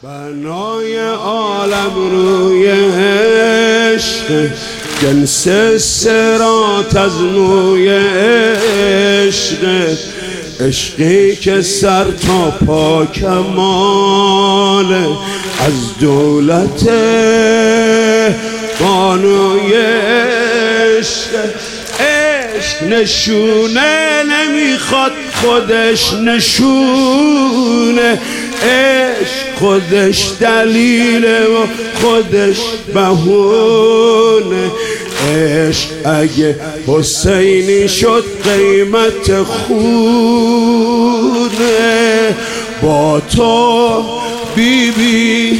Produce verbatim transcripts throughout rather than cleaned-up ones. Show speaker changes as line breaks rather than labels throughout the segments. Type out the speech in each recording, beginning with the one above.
بنای عالم روی عشق، جنس صراط از موی عشق، عشقی که سر تا پا کمال از دولت بانوی عشق. عشق نشونه نمیخواد خودش نشونه، عشق خودش دلیله و خودش بهونه. عشق اگه حسینی شد قیمت خونه، با تو بی بی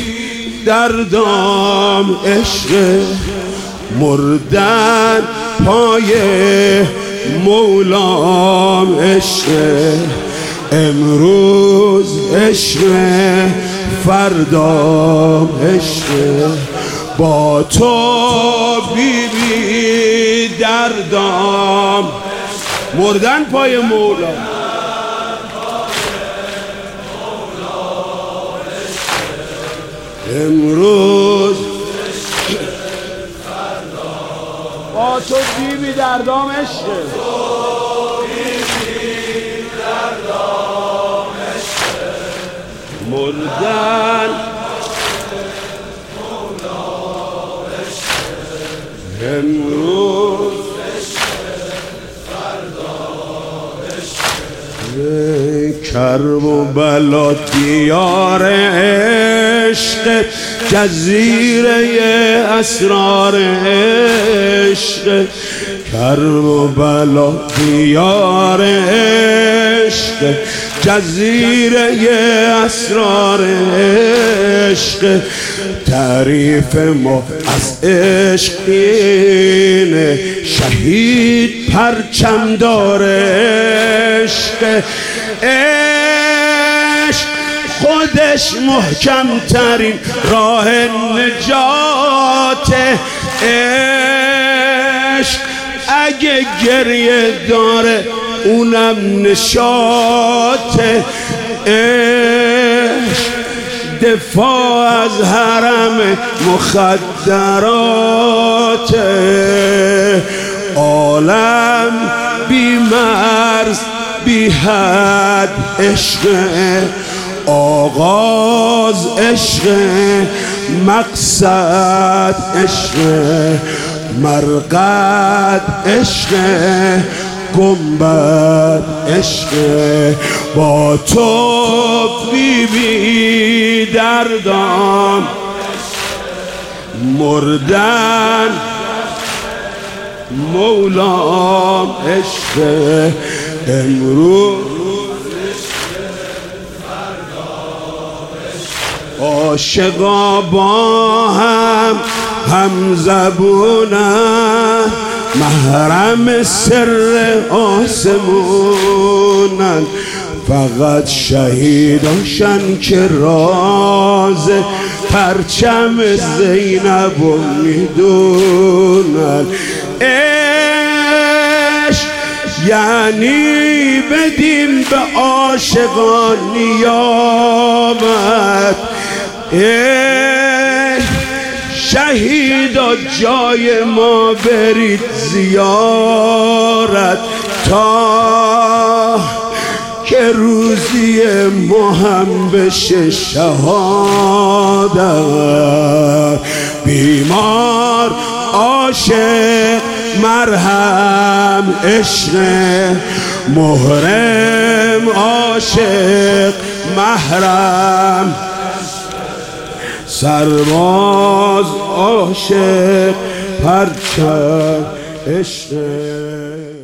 دردام عشق، مردن پای مولام عشق. امروز عشق فردام عشق، با تو بی بی دردام، مردن پای مولام. امروز با تو بی بی دردام عشق، مردن امروز کرب و بلا دیار عشق، جزیره اسرار عشق. کرب و بلا دیار عشق، جزیره اسرار عشق. تعریف ما از عشق اینه، شهید پرچم دار عشق. عشق خودش محکم ترین راه نجات. عشق اگه گریه داره اونم نشاطه. عشق دفاع از حرم مخدرات. عالم بی مرز بی حد عشق، آغاز عشق، مقصد عشق، مرقد عشق، گنبد عشق. با تو بی بی دردام، مردن مولام عشق. امروز عاشقا با هم هم زبونن، محرم سر آسمونن. فقط شهیداشن که راز پرچم زینبو میدونن. عشق یعنی بدیم به عاشقان نیامد. شهیدا جای ما برید زیارت، تا که روزی ما هم بشه شهادت. بیمار عاشق مرهم عشق، محرم عاشق محرم. سرباز عاشق پرچم عشق.